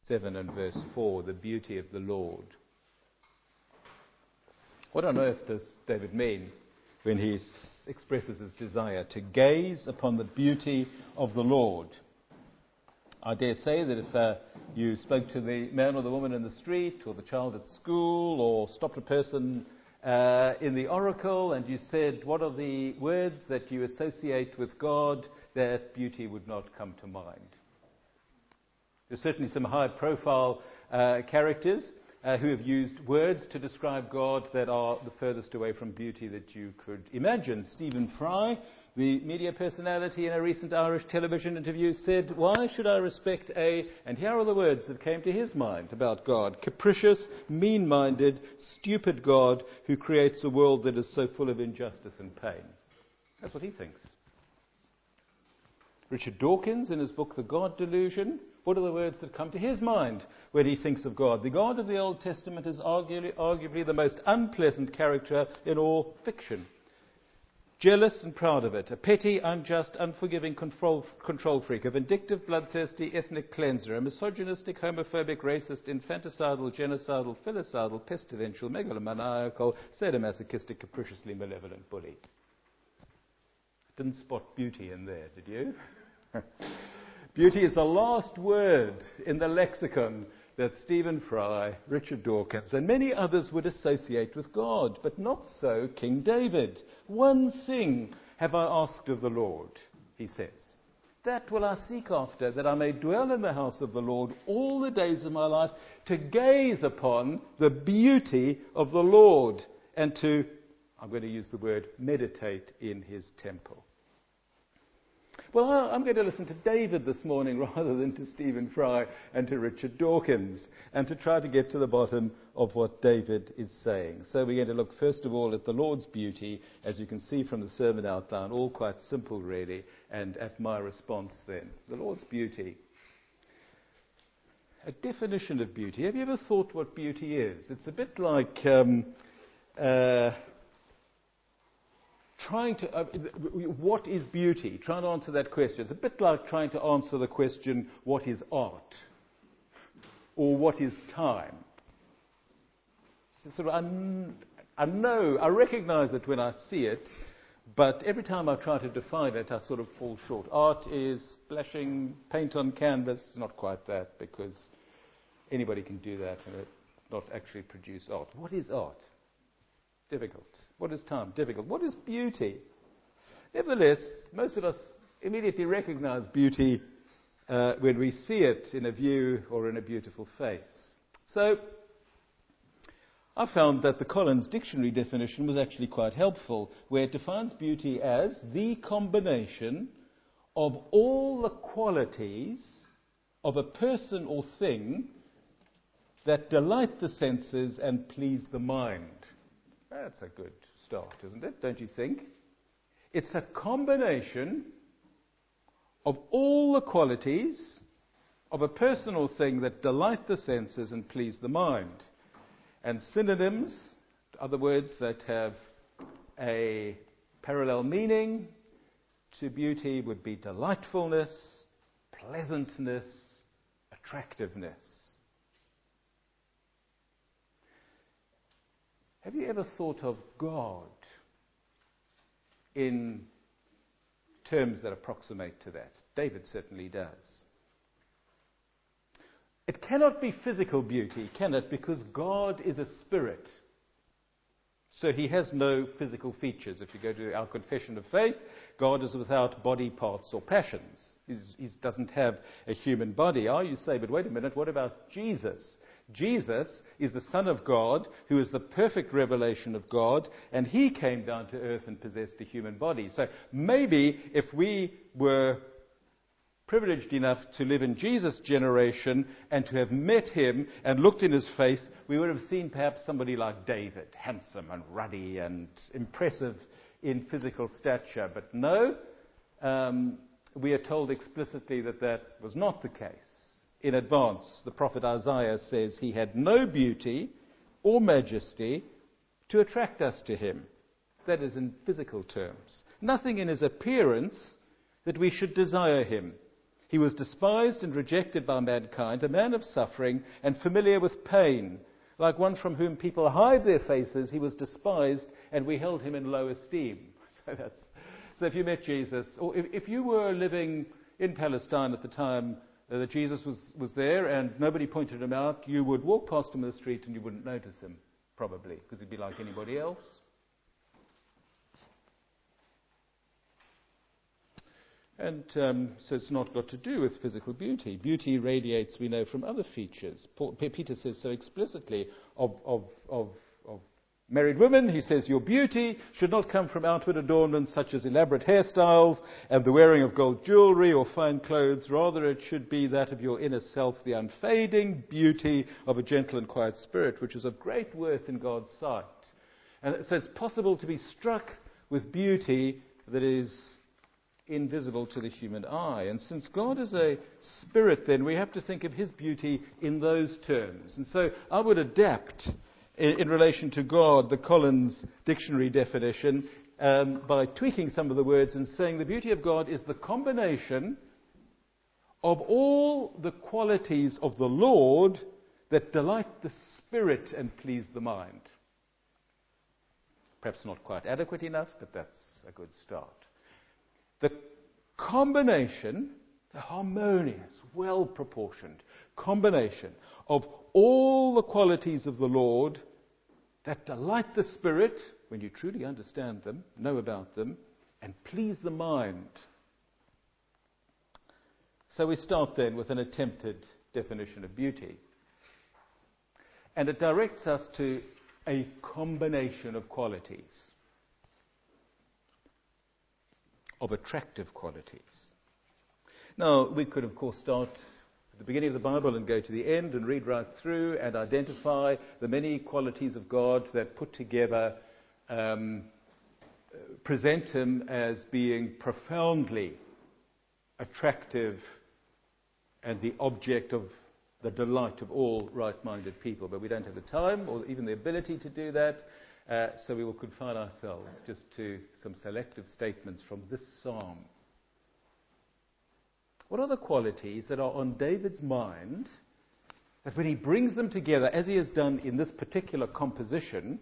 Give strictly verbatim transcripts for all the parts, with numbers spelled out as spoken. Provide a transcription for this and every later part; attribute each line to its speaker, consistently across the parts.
Speaker 1: seven and verse four, the beauty of the Lord. What on earth does David mean when he s- expresses his desire to gaze upon the beauty of the Lord? I dare say that if uh, you spoke to the man or the woman in the street, or the child at school, or stopped a person uh, in the oracle and you said, what are the words that you associate with God, that beauty would not come to mind. There's certainly some high-profile uh, characters uh, who have used words to describe God that are the furthest away from beauty that you could imagine. Stephen Fry, the media personality, in a recent Irish television interview said, why should I respect a, and here are the words that came to his mind about God, capricious, mean-minded, stupid God who creates a world that is so full of injustice and pain. That's what he thinks. Richard Dawkins, in his book The God Delusion, what are the words that come to his mind when he thinks of God? The God of the Old Testament is arguably, arguably the most unpleasant character in all fiction. Jealous and proud of it, a petty, unjust, unforgiving control, control freak, a vindictive, bloodthirsty ethnic cleanser, a misogynistic, homophobic, racist, infanticidal, genocidal, filicidal, pestilential, megalomaniacal, sadomasochistic, capriciously malevolent bully. Didn't spot beauty in there, did you? Beauty is the last word in the lexicon that Stephen Fry, Richard Dawkins, and many others would associate with God, but not so King David. One thing have I asked of the Lord, he says. That will I seek after, that I may dwell in the house of the Lord all the days of my life, to gaze upon the beauty of the Lord, and to, I'm going to use the word, meditate in his temple. Well, I'm going to listen to David this morning rather than to Stephen Fry and to Richard Dawkins, and to try to get to the bottom of what David is saying. So we're going to look first of all at the Lord's beauty, as you can see from the sermon outline, all quite simple really, and at my response then. The Lord's beauty. A definition of beauty. Have you ever thought what beauty is? It's a bit like um, uh, trying to, uh, what is beauty? Trying to answer that question. It's a bit like trying to answer the question, what is art? Or what is time? So sort of, I'm, I know, I recognize it when I see it, but every time I try to define it, I sort of fall short. Art is splashing paint on canvas. Not quite that, because anybody can do that and not actually produce art. What is art? Difficult. What is time? Difficult. What is beauty? Nevertheless, most of us immediately recognize beauty uh, when we see it in a view or in a beautiful face. So, I found that the Collins Dictionary definition was actually quite helpful, where it defines beauty as the combination of all the qualities of a person or thing that delight the senses and please the mind. That's a good start, isn't it? Don't you think? It's a combination of all the qualities of a person or thing that delight the senses and please the mind. And synonyms, other words that have a parallel meaning to beauty, would be delightfulness, pleasantness, attractiveness. Have you ever thought of God in terms that approximate to that? David certainly does. It cannot be physical beauty, can it? Because God is a spirit. So he has no physical features. If you go to our confession of faith, God is without body parts or passions. He doesn't have a human body. Oh, you say, but wait a minute, what about Jesus? Jesus is the Son of God, who is the perfect revelation of God, and he came down to earth and possessed a human body. So maybe if we were privileged enough to live in Jesus' generation and to have met him and looked in his face, we would have seen perhaps somebody like David, handsome and ruddy and impressive in physical stature. But no, um, we are told explicitly that that was not the case. In advance, the prophet Isaiah says he had no beauty or majesty to attract us to him. That is in physical terms. Nothing in his appearance that we should desire him. He was despised and rejected by mankind, a man of suffering and familiar with pain. Like one from whom people hide their faces, he was despised, and we held him in low esteem. So, that's, so if you met Jesus, or if, if you were living in Palestine at the time uh, that Jesus was, was there and nobody pointed him out, you would walk past him in the street and you wouldn't notice him, probably, because he'd be like anybody else. And um, so it's not got to do with physical beauty. Beauty radiates, we know, from other features. Paul, Peter says so explicitly of, of, of, of married women. He says, your beauty should not come from outward adornments such as elaborate hairstyles and the wearing of gold jewelry or fine clothes. Rather, it should be that of your inner self, the unfading beauty of a gentle and quiet spirit, which is of great worth in God's sight. And so it's possible to be struck with beauty that is invisible to the human eye. And since God is a spirit, then we have to think of his beauty in those terms. And so I would adapt in, in relation to God the Collins Dictionary definition um, by tweaking some of the words and saying the beauty of God is the combination of all the qualities of the Lord that delight the spirit and please the mind. Perhaps not quite adequate enough, but that's a good start. The combination, the harmonious, well-proportioned combination of all the qualities of the Lord that delight the spirit, when you truly understand them, know about them, and please the mind. So we start then with an attempted definition of beauty. And it directs us to a combination of qualities. Of attractive qualities. Now, we could, of course, start at the beginning of the Bible and go to the end and read right through and identify the many qualities of God that put together um, present him as being profoundly attractive and the object of the delight of all right-minded people. But we don't have the time or even the ability to do that. Uh, so we will confine ourselves just to some selective statements from this psalm. What are the qualities that are on David's mind that when he brings them together, as he has done in this particular composition,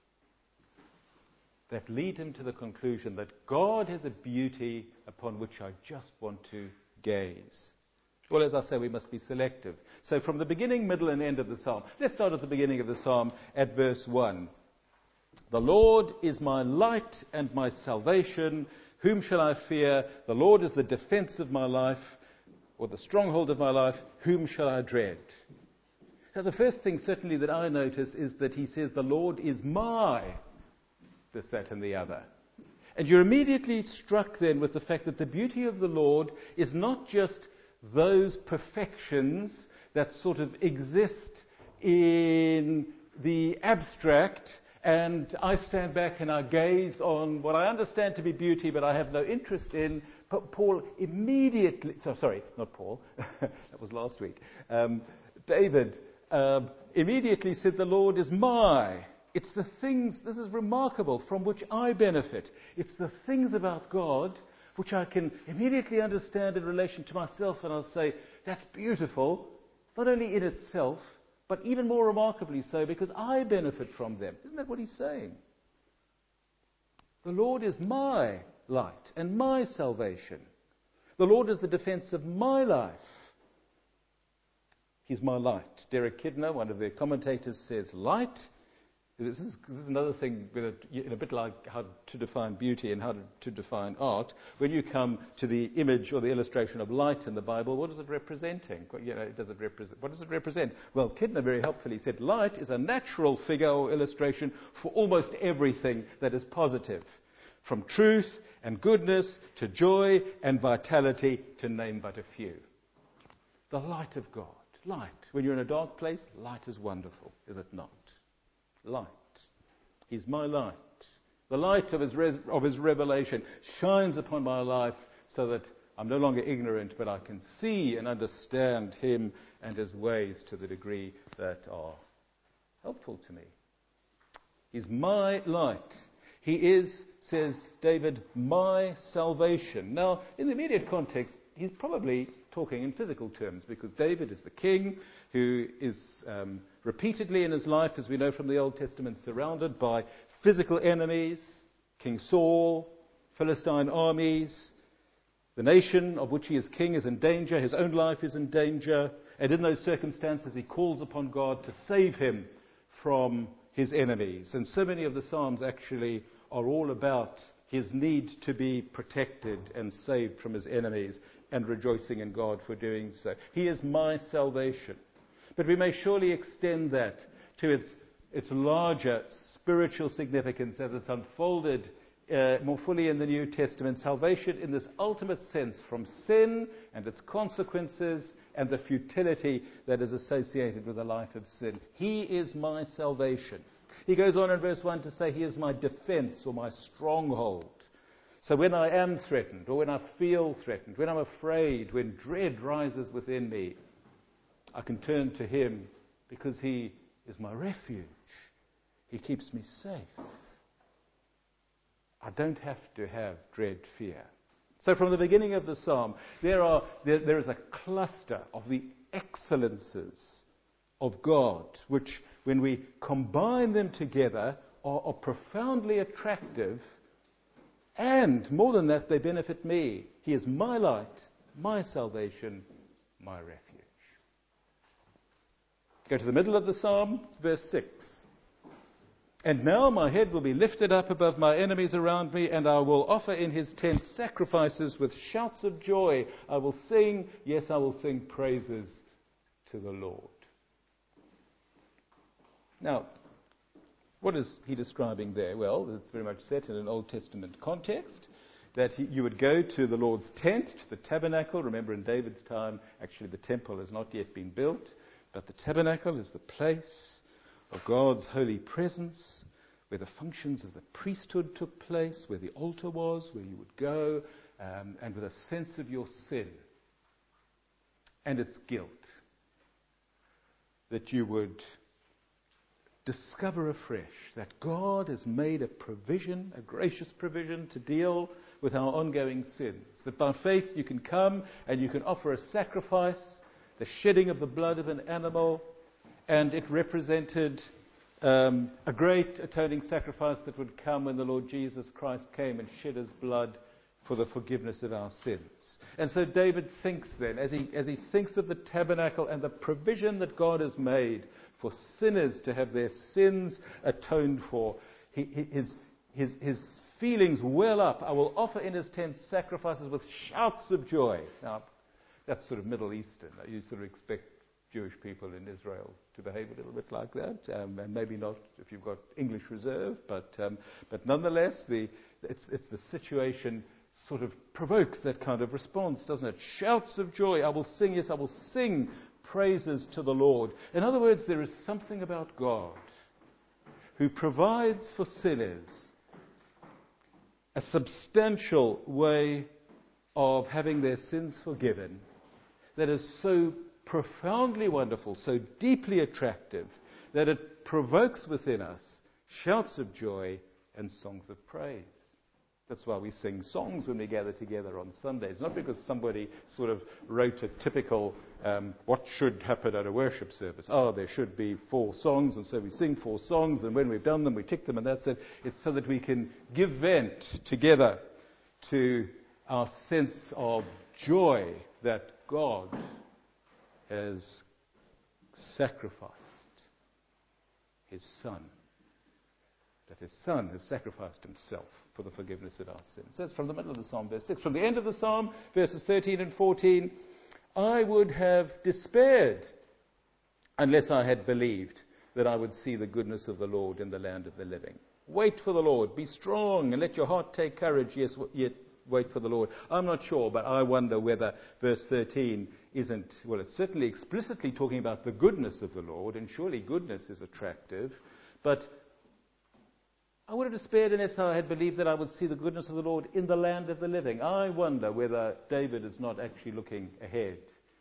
Speaker 1: that lead him to the conclusion that God has a beauty upon which I just want to gaze? Well, as I say, we must be selective. So from the beginning, middle, and end of the psalm. Let's start at the beginning of the psalm at verse one. The Lord is my light and my salvation. Whom shall I fear? The Lord is the defense of my life, or the stronghold of my life. Whom shall I dread? So the first thing certainly that I notice is that he says, the Lord is my this, that, and the other. And you're immediately struck then with the fact that the beauty of the Lord is not just those perfections that sort of exist in the abstract, and I stand back and I gaze on what I understand to be beauty, but I have no interest in. But Paul immediately, so sorry, not Paul, that was last week. Um, David uh, immediately said, the Lord is my. It's the things, this is remarkable, from which I benefit. It's the things about God which I can immediately understand in relation to myself, and I'll say, that's beautiful, not only in itself, but even more remarkably so because I benefit from them. Isn't that what he's saying? The Lord is my light and my salvation. The Lord is the defense of my life. He's my light. Derek Kidner, one of the commentators, says light. This is, this is another thing, with a, in a bit like how to define beauty and how to, to define art. When you come to the image or the illustration of light in the Bible, what is it representing? You know, does it represent, what does it represent? Well, Kidner very helpfully said light is a natural figure or illustration for almost everything that is positive. From truth and goodness to joy and vitality, to name but a few. The light of God. Light. When you're in a dark place, light is wonderful, is it not? Light. He's my light. The light of his, res- of his revelation shines upon my life so that I'm no longer ignorant, but I can see and understand him and his ways to the degree that are helpful to me. He's my light. He is, says David, my salvation. Now, in the immediate context, he's probably talking in physical terms, because David is the king who is um, repeatedly in his life, as we know from the Old Testament, surrounded by physical enemies, King Saul, Philistine armies. The nation of which he is king is in danger. His own life is in danger. And in those circumstances, he calls upon God to save him from his enemies. And so many of the Psalms actually are all about his need to be protected and saved from his enemies, and rejoicing in God for doing so. He is my salvation. But we may surely extend that to its, its larger spiritual significance as it's unfolded uh, more fully in the New Testament. Salvation in this ultimate sense from sin and its consequences and the futility that is associated with a life of sin. He is my salvation. He goes on in verse one to say, he is my defense or my stronghold. So when I am threatened, or when I feel threatened, when I'm afraid, when dread rises within me, I can turn to him because he is my refuge. He keeps me safe. I don't have to have dread fear. So from the beginning of the psalm, there are there, there is a cluster of the excellences of God, which, when we combine them together, are, are profoundly attractive, and more than that, they benefit me. He is my light, my salvation, my refuge. Go to the middle of the psalm, verse six. And now my head will be lifted up above my enemies around me, and I will offer in his tent sacrifices with shouts of joy. I will sing, yes, I will sing praises to the Lord. Now, what is he describing there? Well, it's very much set in an Old Testament context, that he, you would go to the Lord's tent, to the tabernacle. Remember, in David's time, actually the temple has not yet been built, but the tabernacle is the place of God's holy presence, where the functions of the priesthood took place, where the altar was, where you would go, um, and with a sense of your sin and its guilt, that you would discover afresh that God has made a provision, a gracious provision, to deal with our ongoing sins. That by faith you can come and you can offer a sacrifice, the shedding of the blood of an animal, and it represented um, a great atoning sacrifice that would come when the Lord Jesus Christ came and shed his blood for the forgiveness of our sins. And so David thinks then, as he, as he thinks of the tabernacle and the provision that God has made for sinners to have their sins atoned for, he, his, his, his feelings well up. I will offer in his tent sacrifices with shouts of joy. Now, that's sort of Middle Eastern. You sort of expect Jewish people in Israel to behave a little bit like that, um, and maybe not if you've got English reserve, but um, but nonetheless, the it's, it's the situation sort of provokes that kind of response, doesn't it? Shouts of joy. I will sing, yes, I will sing praises to the Lord. In other words, there is something about God who provides for sinners a substantial way of having their sins forgiven that is so profoundly wonderful, so deeply attractive, that it provokes within us shouts of joy and songs of praise. That's why we sing songs when we gather together on Sundays. Not because somebody sort of wrote a typical, um, what should happen at a worship service. Oh, there should be four songs, and so we sing four songs, and when we've done them, we tick them, and that's it. It's so that we can give vent together to our sense of joy that God has sacrificed his Son. That his Son has sacrificed himself for the forgiveness of our sins. That's from the middle of the Psalm, verse six. From the end of the Psalm, verses thirteen and fourteen, I would have despaired unless I had believed that I would see the goodness of the Lord in the land of the living. Wait for the Lord. Be strong and let your heart take courage. Yes, yet wait for the Lord. I'm not sure, but I wonder whether verse thirteen isn't, well, it's certainly explicitly talking about the goodness of the Lord, and surely goodness is attractive, but I would have despaired unless I had believed that I would see the goodness of the Lord in the land of the living. I wonder whether David is not actually looking ahead,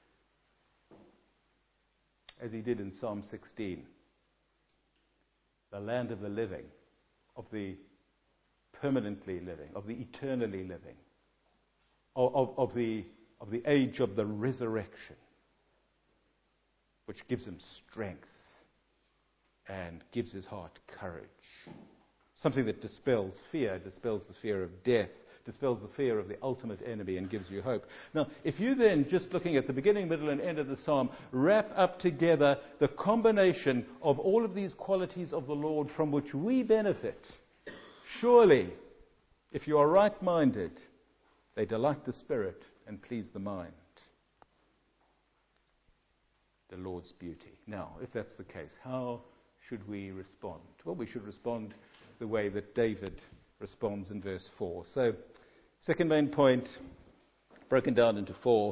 Speaker 1: as he did in Psalm sixteen. The land of the living, of the permanently living, of the eternally living, of, of, of the of the age of the resurrection, which gives him strength and gives his heart courage. Something that dispels fear, dispels the fear of death, dispels the fear of the ultimate enemy and gives you hope. Now, if you then, just looking at the beginning, middle, and end of the psalm, wrap up together the combination of all of these qualities of the Lord from which we benefit, surely, if you are right-minded, they delight the spirit and please the mind. The Lord's beauty. Now, if that's the case, how should we respond? Well, we should respond the way that David responds in verse four. So, second main point, broken down into four.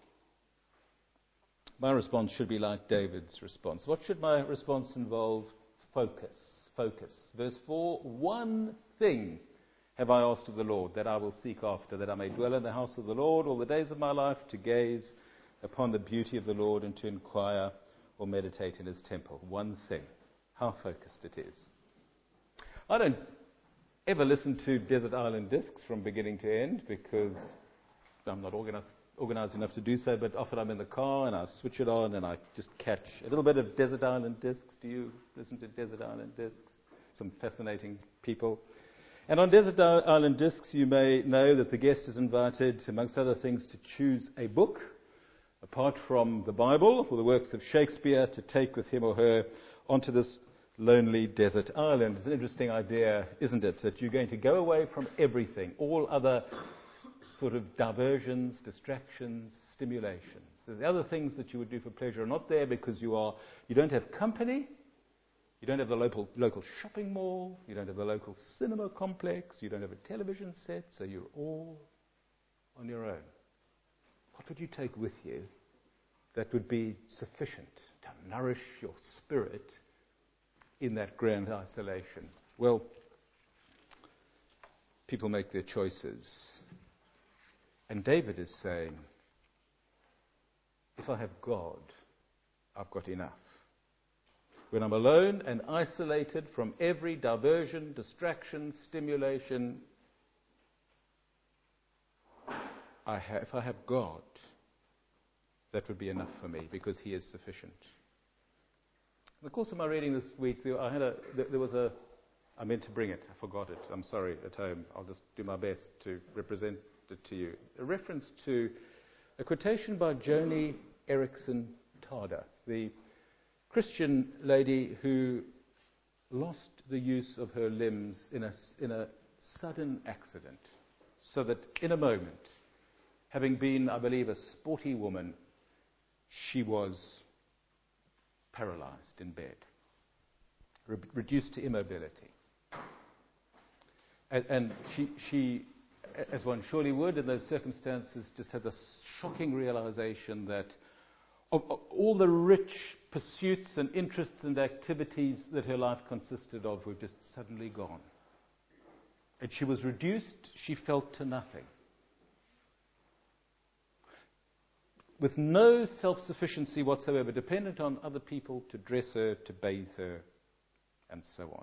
Speaker 1: My response should be like David's response. What should my response involve? Focus. Focus. Verse four, one thing have I asked of the Lord, that I will seek after, that I may dwell in the house of the Lord all the days of my life, to gaze upon the beauty of the Lord and to inquire or meditate in his temple. One thing. How focused it is. I don't ever listen to Desert Island Discs from beginning to end because I'm not organized, organized enough to do so, but often I'm in the car and I switch it on and I just catch a little bit of Desert Island Discs. Do you listen to Desert Island Discs? Some fascinating people. And on Desert Island Discs, you may know that the guest is invited, amongst other things, to choose a book, apart from the Bible or the works of Shakespeare, to take with him or her onto this lonely desert island. It's an interesting idea, isn't it, that you're going to go away from everything, all other s- sort of diversions, distractions, stimulations. So the other things that you would do for pleasure are not there because you are you don't have company, you don't have the local local shopping mall, you don't have the local cinema complex, you don't have a television set, so you're all on your own. What would you take with you that would be sufficient to nourish your spirit in that grand isolation? Well, people make their choices. And David is saying, if I have God, I've got enough. When I'm alone and isolated from every diversion, distraction, stimulation, I have, if I have God, that would be enough for me because he is sufficient. In the course of my reading this week, I had a, there was a, I meant to bring it, I forgot it, I'm sorry, at home. I'll just do my best to represent it to you. A reference to a quotation by Joni Eareckson Tada, the Christian lady who lost the use of her limbs in a, in a sudden accident, so that in a moment, having been, I believe, a sporty woman, she was paralyzed in bed, re- reduced to immobility. And, and she, she, as one surely would in those circumstances, just had this shocking realization that of, of all the rich pursuits and interests and activities that her life consisted of were just suddenly gone. And she was reduced, she felt, to nothing. With no self-sufficiency whatsoever, dependent on other people to dress her, to bathe her, and so on.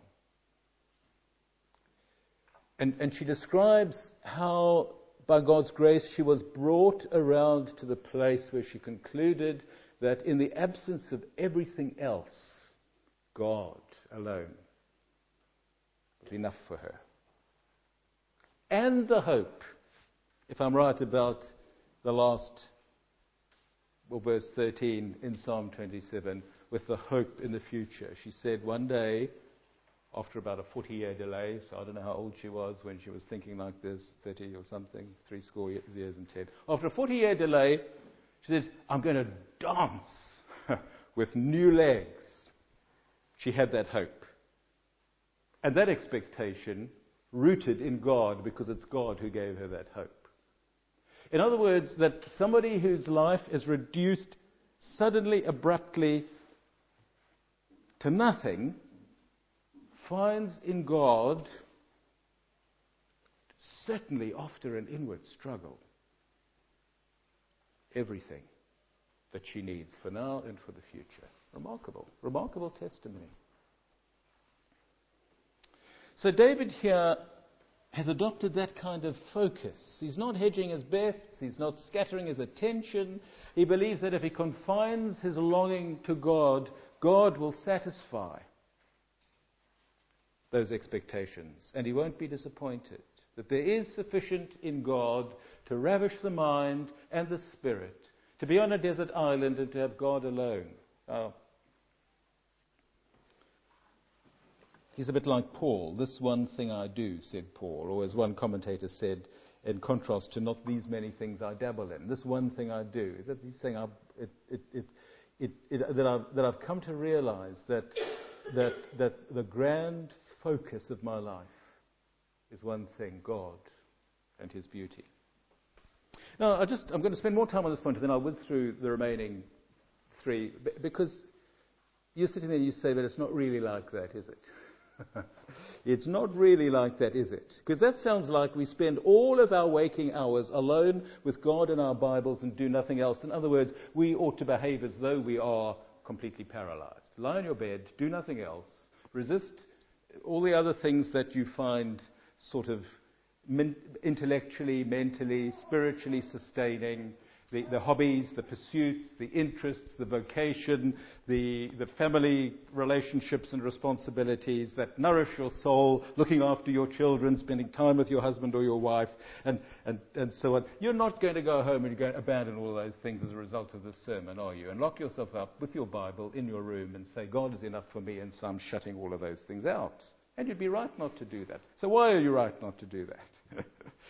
Speaker 1: And, and she describes how, by God's grace, she was brought around to the place where she concluded that in the absence of everything else, God alone was enough for her. And the hope, if I'm right about the last, well, verse thirteen in Psalm twenty-seven, with the hope in the future. She said one day, after about a forty-year delay, so I don't know how old she was when she was thinking like this, thirty or something, three score years and ten. After a forty-year delay, she said, I'm going to dance with new legs. She had that hope. And that expectation rooted in God, because it's God who gave her that hope. In other words, that somebody whose life is reduced suddenly, abruptly to nothing, finds in God, certainly after an inward struggle, everything that she needs for now and for the future. Remarkable, remarkable testimony. So David here has adopted that kind of focus. He's not hedging his bets. He's not scattering his attention. He believes that if he confines his longing to God, God will satisfy those expectations, and he won't be disappointed. That there is sufficient in God to ravish the mind and the spirit, to be on a desert island and to have God alone. Oh. He's a bit like Paul. This one thing I do, said Paul, or as one commentator said, in contrast to not these many things I dabble in. This one thing I do. That he's saying I, it, it, it, it, it, that, I've, that I've come to realize that, that, that the grand focus of my life is one thing, God and his beauty. Now, I just, I'm going to spend more time on this point, and then I'll whiz through the remaining three, because you're sitting there and you say that it's not really like that, is it? It's not really like that, is it? Because that sounds like we spend all of our waking hours alone with God and our Bibles and do nothing else. In other words, we ought to behave as though we are completely paralyzed. Lie on your bed, do nothing else, resist all the other things that you find sort of min- intellectually, mentally, spiritually sustaining, the, the hobbies, the pursuits, the interests, the vocation, the, the family relationships and responsibilities that nourish your soul, looking after your children, spending time with your husband or your wife, and, and, and so on. You're not going to go home and you're going to abandon all those things as a result of this sermon, are you? And lock yourself up with your Bible in your room and say, God is enough for me, and so I'm shutting all of those things out. And you'd be right not to do that. So why are you right not to do that?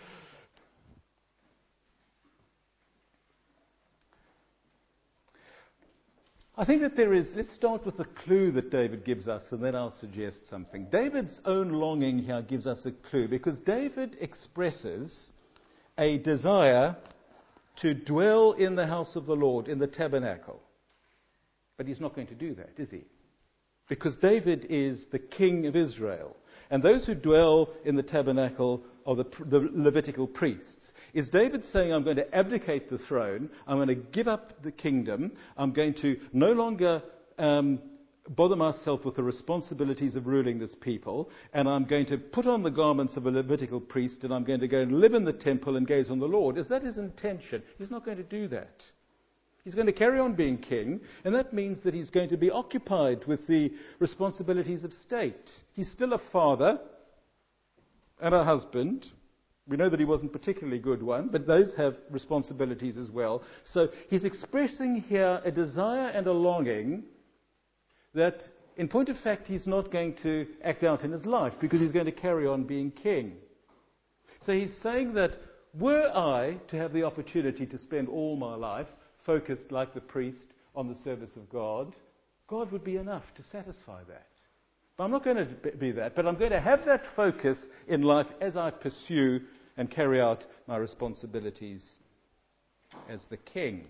Speaker 1: I think that there is, let's start with the clue that David gives us, and then I'll suggest something. David's own longing here gives us a clue, because David expresses a desire to dwell in the house of the Lord, in the tabernacle. But he's not going to do that, is he? Because David is the king of Israel. And those who dwell in the tabernacle are the, the Levitical priests. Is David saying, I'm going to abdicate the throne, I'm going to give up the kingdom, I'm going to no longer um, bother myself with the responsibilities of ruling this people, and I'm going to put on the garments of a Levitical priest, and I'm going to go and live in the temple and gaze on the Lord? Is that his intention? He's not going to do that. He's going to carry on being king, and that means that he's going to be occupied with the responsibilities of state. He's still a father and a husband. We know that he wasn't a particularly good one, but those have responsibilities as well. So he's expressing here a desire and a longing that, in point of fact, he's not going to act out in his life, because he's going to carry on being king. So he's saying that were I to have the opportunity to spend all my life focused like the priest on the service of God, God would be enough to satisfy that. But I'm not going to be that, but I'm going to have that focus in life as I pursue and carry out my responsibilities as the king.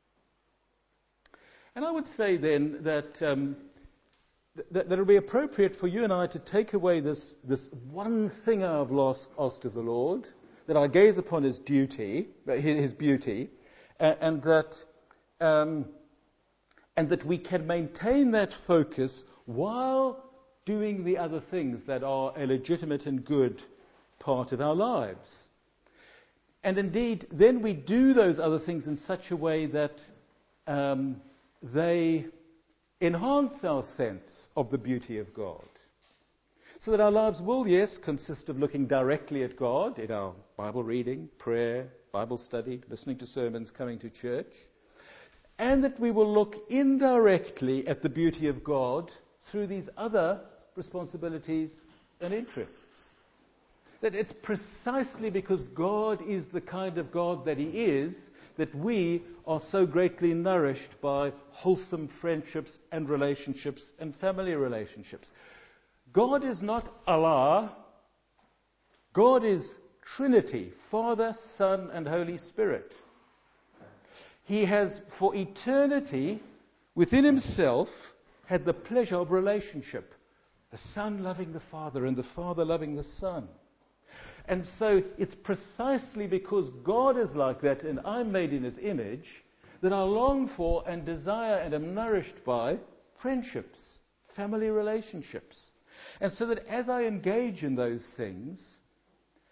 Speaker 1: And I would say then that, um, th- that it would be appropriate for you and I to take away this, this one thing I've lost, asked of the Lord, that I gaze upon his duty, his beauty, and, and that um, and that we can maintain that focus while doing the other things that are a legitimate and good part of our lives. And indeed, then we do those other things in such a way that um, they enhance our sense of the beauty of God. So that our lives will, yes, consist of looking directly at God in our Bible reading, prayer, Bible study, listening to sermons, coming to church, and that we will look indirectly at the beauty of God through these other responsibilities and interests. That it's precisely because God is the kind of God that he is that we are so greatly nourished by wholesome friendships and relationships and family relationships. God is not Allah. God is Trinity, Father, Son, and Holy Spirit. He has, for eternity, within himself, had the pleasure of relationship. The Son loving the Father and the Father loving the Son. And so it's precisely because God is like that and I'm made in his image that I long for and desire and am nourished by friendships, family relationships. And so that as I engage in those things,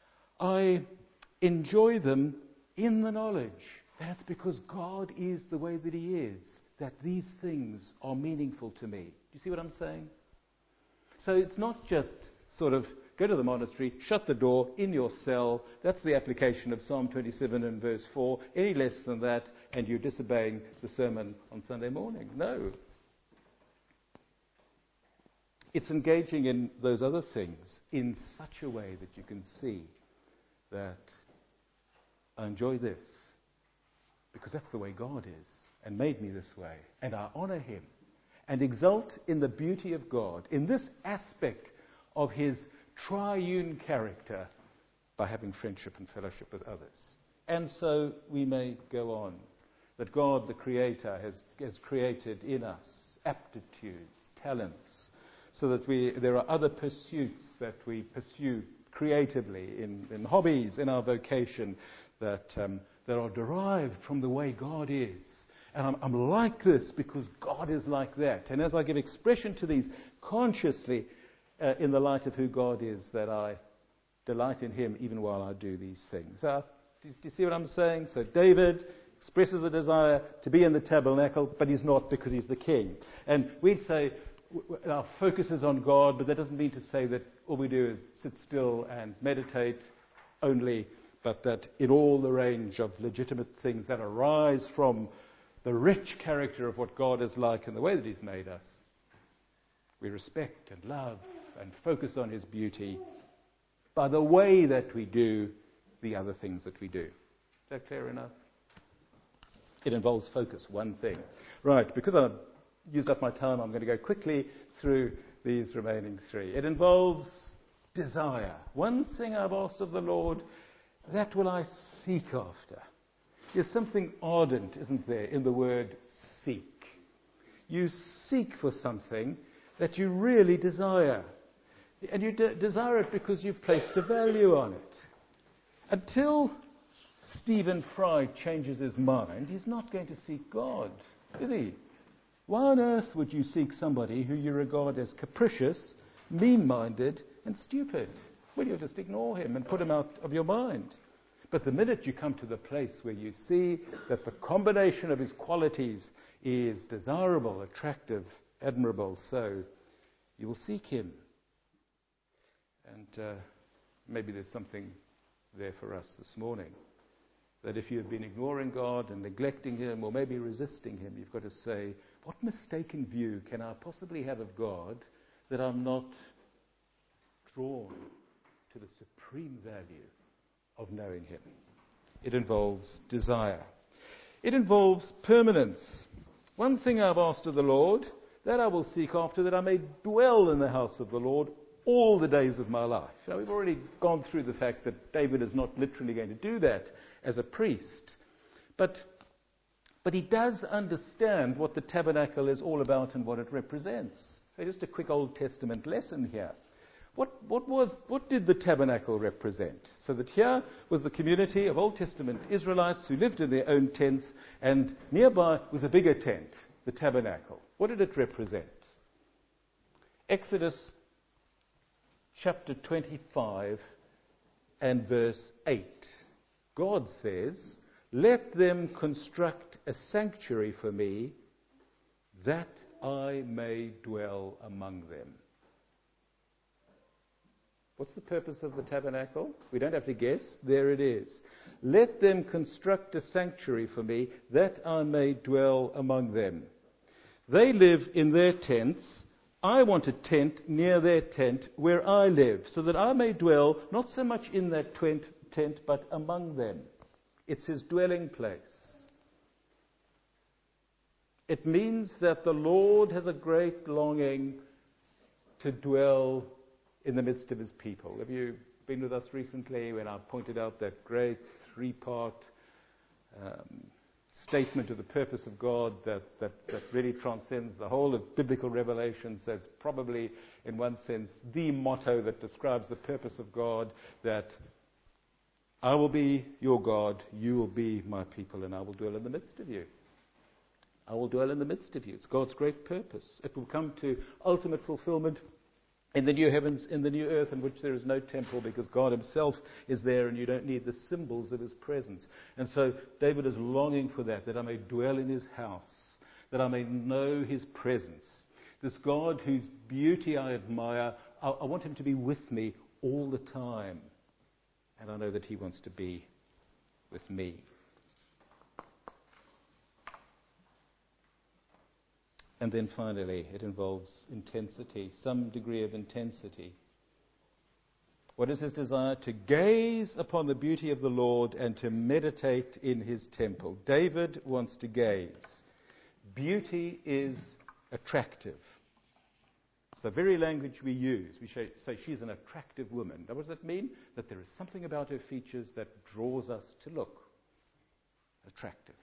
Speaker 1: I enjoy them in the knowledge. That's because God is the way that He is, that these things are meaningful to me. Do you see what I'm saying? So it's not just sort of go to the monastery, shut the door, in your cell. That's the application of Psalm twenty-seven and verse four. Any less than that, and you're disobeying the sermon on Sunday morning. No. It's engaging in those other things in such a way that you can see that I enjoy this because that's the way God is and made me this way, and I honor Him and exult in the beauty of God, in this aspect of His triune character, by having friendship and fellowship with others. And so we may go on, that God, the Creator, has, has created in us aptitudes, talents, so that we there are other pursuits that we pursue creatively in, in hobbies, in our vocation, that um, that are derived from the way God is. And I'm, I'm like this because God is like that. And as I give expression to these consciously uh, in the light of who God is, that I delight in Him even while I do these things. Uh, do, do you see what I'm saying? So David expresses the desire to be in the tabernacle, but he's not because he's the king. And we'd say w- w- our focus is on God, but that doesn't mean to say that all we do is sit still and meditate only, but that in all the range of legitimate things that arise from the rich character of what God is like and the way that He's made us, we respect and love and focus on His beauty by the way that we do the other things that we do. Is that clear enough? It involves focus, one thing. Right, because I've used up my time, I'm going to go quickly through these remaining three. It involves desire. One thing I've asked of the Lord, that will I seek after. There's something ardent, isn't there, in the word seek. You seek for something that you really desire. And you de- desire it because you've placed a value on it. Until Stephen Fry changes his mind, he's not going to seek God, is he? Why on earth would you seek somebody who you regard as capricious, mean-minded, and stupid? Well, you'll just ignore him and put him out of your mind. But the minute you come to the place where you see that the combination of his qualities is desirable, attractive, admirable, so you will seek him. And uh, maybe there's something there for us this morning. That if you've been ignoring God and neglecting Him or maybe resisting Him, you've got to say, what mistaken view can I possibly have of God that I'm not drawn to the supreme value of knowing Him? It involves desire. It involves permanence. One thing I've asked of the Lord, that I will seek after, that I may dwell in the house of the Lord all the days of my life. Now, we've already gone through the fact that David is not literally going to do that as a priest. But, but he does understand what the tabernacle is all about and what it represents. So just a quick Old Testament lesson here. What, what, was, what did the tabernacle represent? So that here was the community of Old Testament Israelites who lived in their own tents, and nearby was a bigger tent, the tabernacle. What did it represent? Exodus chapter twenty-five and verse eight. God says, "Let them construct a sanctuary for me, that I may dwell among them." What's the purpose of the tabernacle? We don't have to guess. There it is. Let them construct a sanctuary for me, that I may dwell among them. They live in their tents. I want a tent near their tent where I live, so that I may dwell not so much in that tent, tent but among them. It's His dwelling place. It means that the Lord has a great longing to dwell in the midst of His people. Have you been with us recently when I pointed out that great three-part um, statement of the purpose of God that, that, that really transcends the whole of biblical revelation? So it's probably, in one sense, the motto that describes the purpose of God, that I will be your God, you will be my people, and I will dwell in the midst of you. I will dwell in the midst of you. It's God's great purpose. It will come to ultimate fulfillment In the new heavens, in the new earth, in which there is no temple, because God himself is there and you don't need the symbols of his presence. And so David is longing for that, that I may dwell in his house, that I may know his presence. This God whose beauty I admire, I, I want him to be with me all the time. And I know that he wants to be with me. And then finally, it involves intensity, some degree of intensity. What is his desire? To gaze upon the beauty of the Lord and to meditate in his temple. David wants to gaze. Beauty is attractive. It's the very language we use. We say she's an attractive woman. Now, what does that mean? That there is something about her features that draws us to look. Attractive.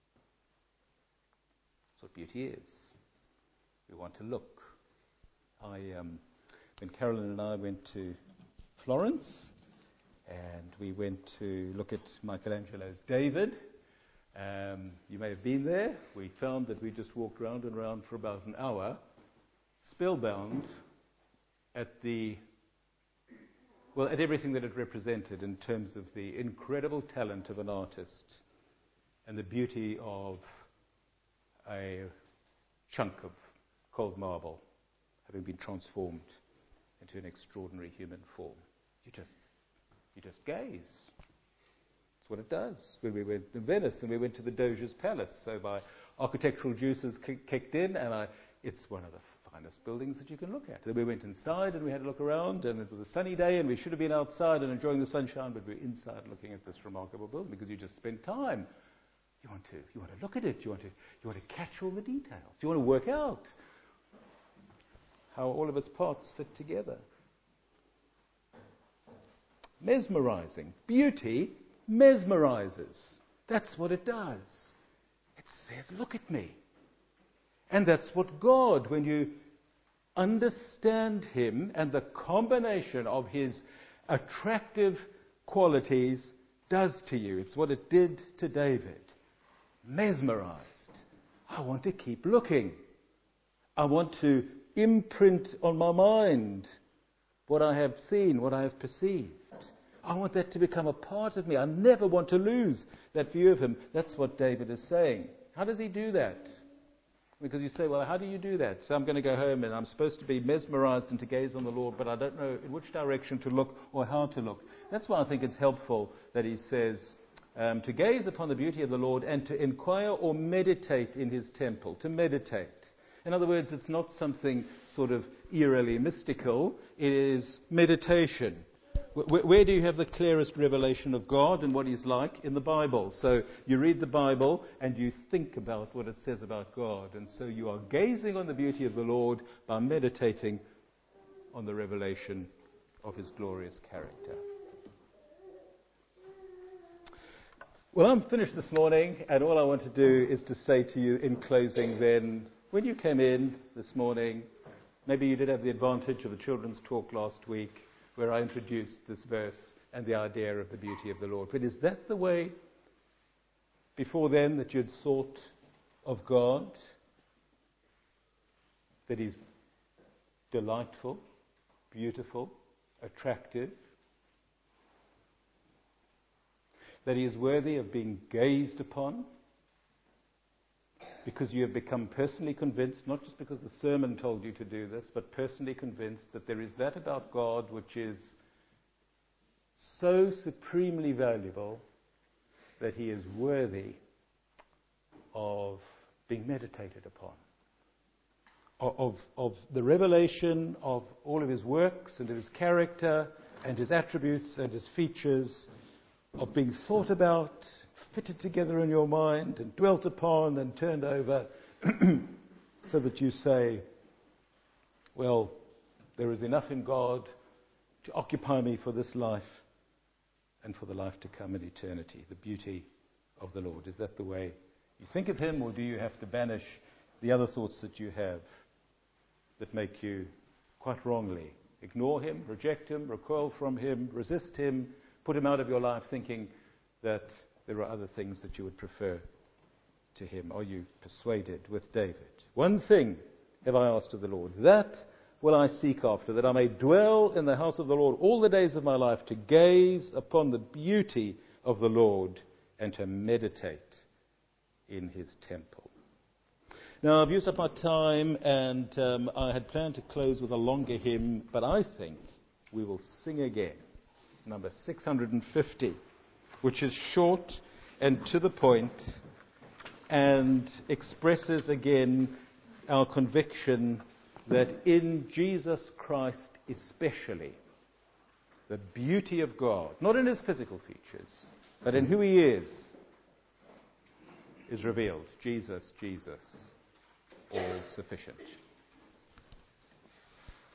Speaker 1: That's what beauty is. We want to look. I, um, when Carolyn and I went to Florence, and we went to look at Michelangelo's David, um, you may have been there. We found that we just walked round and round for about an hour, spellbound at the, well, at everything that it represented in terms of the incredible talent of an artist and the beauty of a chunk of cold marble having been transformed into an extraordinary human form. You just, you just gaze. That's what it does. When we went to Venice and we went to the Doge's Palace, so my architectural juices k- kicked in, and I, it's one of the finest buildings that you can look at. Then we went inside and we had a look around, and it was a sunny day, and we should have been outside and enjoying the sunshine, but we were inside looking at this remarkable building because you just spend time. You want to, you want to look at it. You want to, you want to catch all the details. You want to work out how all of its parts fit together. Mesmerizing. Beauty mesmerizes. That's what it does. It says, look at me. And that's what God, when you understand him and the combination of his attractive qualities, does to you. It's what it did to David. Mesmerized. I want to keep looking. I want to imprint on my mind what I have seen, what I have perceived. I want that to become a part of me. I never want to lose that view of him. That's what David is saying. How does he do that? Because you say, well, how do you do that? So I'm going to go home and I'm supposed to be mesmerized and to gaze on the Lord, but I don't know in which direction to look or how to look. That's why I think it's helpful that he says, um, to gaze upon the beauty of the Lord and to inquire or meditate in his temple. To meditate. In other words, it's not something sort of eerily mystical. It is meditation. Where, where do you have the clearest revelation of God and what he's like? In the Bible. So you read the Bible and you think about what it says about God. And so you are gazing on the beauty of the Lord by meditating on the revelation of his glorious character. Well, I'm finished this morning, and all I want to do is to say to you in closing then, when you came in this morning, maybe you did have the advantage of the children's talk last week where I introduced this verse and the idea of the beauty of the Lord. But is that the way before then that you'd thought of God? That he's delightful, beautiful, attractive? That he is worthy of being gazed upon? Because you have become personally convinced, not just because the sermon told you to do this, but personally convinced that there is that about God which is so supremely valuable that he is worthy of being meditated upon. Of, of, of the revelation of all of his works and of his character and his attributes and his features, of being thought about, fitted together in your mind and dwelt upon and turned over so that you say, well, there is enough in God to occupy me for this life and for the life to come in eternity. The beauty of the Lord. Is that the way you think of him, or do you have to banish the other thoughts that you have that make you quite wrongly ignore him, reject him, recoil from him, resist him, put him out of your life thinking that there are other things that you would prefer to him? Are you persuaded with David? One thing have I asked of the Lord, that will I seek after, that I may dwell in the house of the Lord all the days of my life, to gaze upon the beauty of the Lord and to meditate in his temple. Now, I've used up my time, and um, I had planned to close with a longer hymn, but I think we will sing again, number six hundred fifty, which is short and to the point, and expresses again our conviction that in Jesus Christ especially, the beauty of God, not in his physical features, but in who he is, is revealed. Jesus, Jesus, all sufficient.